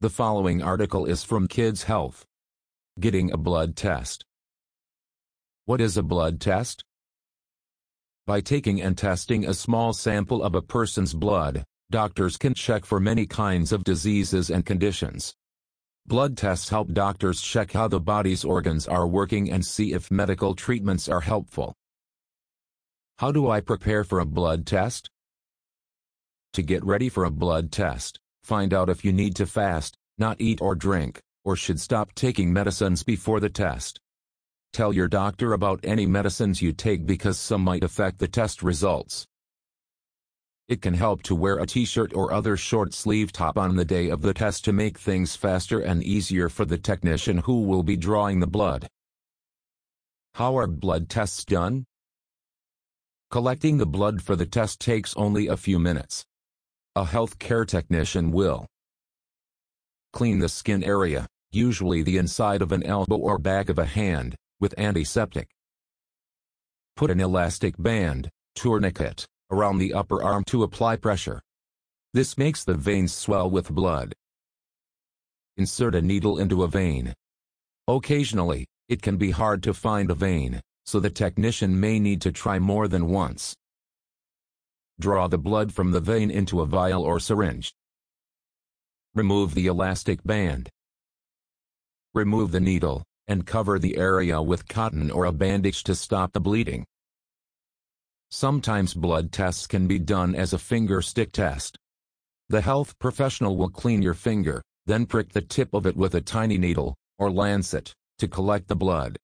The following article is from Kids Health. Getting a blood test. What is a blood test? By taking and testing a small sample of a person's blood, doctors can check for many kinds of diseases and conditions. Blood tests help doctors check how the body's organs are working and see if medical treatments are helpful. How do I prepare for a blood test? To get ready for a blood test, find out if you need to fast, not eat or drink, or should stop taking medicines before the test. Tell your doctor about any medicines you take because some might affect the test results. It can help to wear a t-shirt or other short-sleeve top on the day of the test to make things faster and easier for the technician who will be drawing the blood. How are blood tests done? Collecting the blood for the test takes only a few minutes. A healthcare technician will clean the skin area, usually the inside of an elbow or back of a hand, with antiseptic. Put an elastic band, tourniquet, around the upper arm to apply pressure. This makes the veins swell with blood. Insert a needle into a vein. Occasionally, it can be hard to find a vein, so the technician may need to try more than once. Draw the blood from the vein into a vial or syringe. Remove the elastic band. Remove the needle, and cover the area with cotton or a bandage to stop the bleeding. Sometimes blood tests can be done as a finger stick test. The health professional will clean your finger, then prick the tip of it with a tiny needle, or lancet, to collect the blood.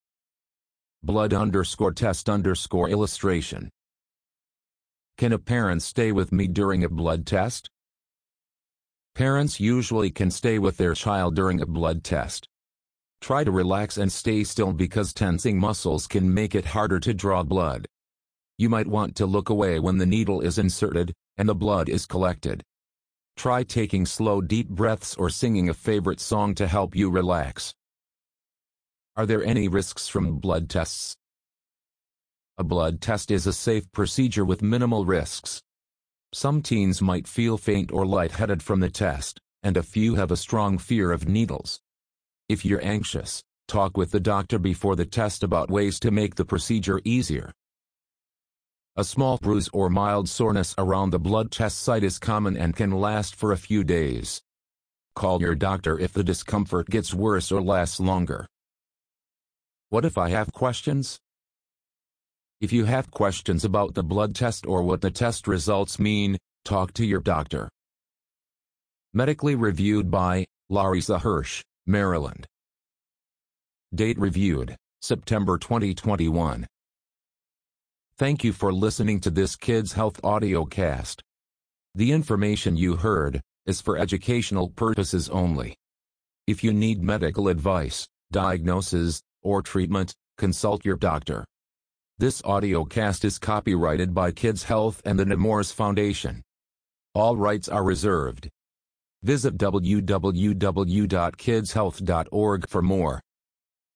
Blood_test_illustration. Can a parent stay with me during a blood test? Parents usually can stay with their child during a blood test. Try to relax and stay still because tensing muscles can make it harder to draw blood. You might want to look away when the needle is inserted and the blood is collected. Try taking slow deep breaths or singing a favorite song to help you relax. Are there any risks from blood tests? A blood test is a safe procedure with minimal risks. Some teens might feel faint or lightheaded from the test, and a few have a strong fear of needles. If you're anxious, talk with the doctor before the test about ways to make the procedure easier. A small bruise or mild soreness around the blood test site is common and can last for a few days. Call your doctor if the discomfort gets worse or lasts longer. What if I have questions? If you have questions about the blood test or what the test results mean, talk to your doctor. Medically reviewed by Larissa Hirsch, Maryland. Date reviewed, September 2021. Thank you for listening to this Kids Health audio cast. The information you heard is for educational purposes only. If you need medical advice, diagnosis, or treatment, consult your doctor. This audio cast is copyrighted by Kids Health and the Nemours Foundation. All rights are reserved. Visit www.kidshealth.org for more.